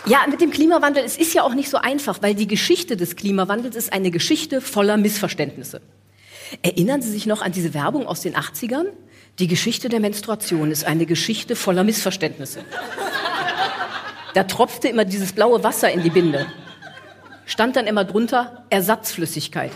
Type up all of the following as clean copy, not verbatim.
Ja, mit dem Klimawandel, es ist ja auch nicht so einfach, weil die Geschichte des Klimawandels ist eine Geschichte voller Missverständnisse. Erinnern Sie sich noch an diese Werbung aus den 80ern? Die Geschichte der Menstruation ist eine Geschichte voller Missverständnisse. Da tropfte immer dieses blaue Wasser in die Binde. Stand dann immer drunter Ersatzflüssigkeit.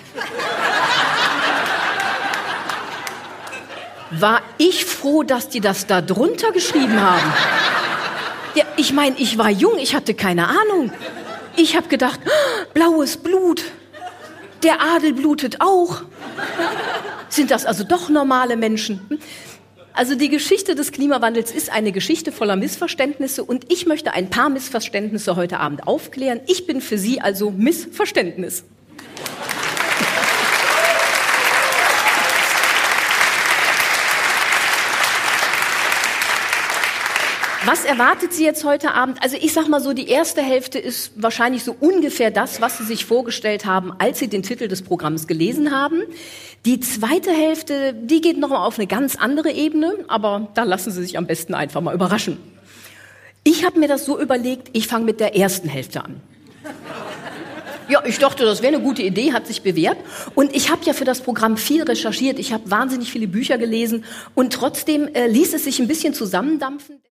War ich froh, dass die das da drunter geschrieben haben. Ja, ich meine, ich war jung, ich hatte keine Ahnung. Ich habe gedacht, blaues Blut, der Adel blutet auch. Sind das also doch normale Menschen? Also die Geschichte des Klimawandels ist eine Geschichte voller Missverständnisse und ich möchte ein paar Missverständnisse heute Abend aufklären. Ich bin für Sie also Missverständnis. Was erwartet Sie jetzt heute Abend? Also ich sag mal so, die erste Hälfte ist wahrscheinlich so ungefähr das, was Sie sich vorgestellt haben, als Sie den Titel des Programms gelesen haben. Die zweite Hälfte, die geht noch mal auf eine ganz andere Ebene, aber da lassen Sie sich am besten einfach mal überraschen. Ich habe mir das so überlegt, ich fange mit der ersten Hälfte an. Ja, ich dachte, das wäre eine gute Idee, hat sich bewährt. Und ich habe ja für das Programm viel recherchiert, ich habe wahnsinnig viele Bücher gelesen und trotzdem ließ es sich ein bisschen zusammendampfen.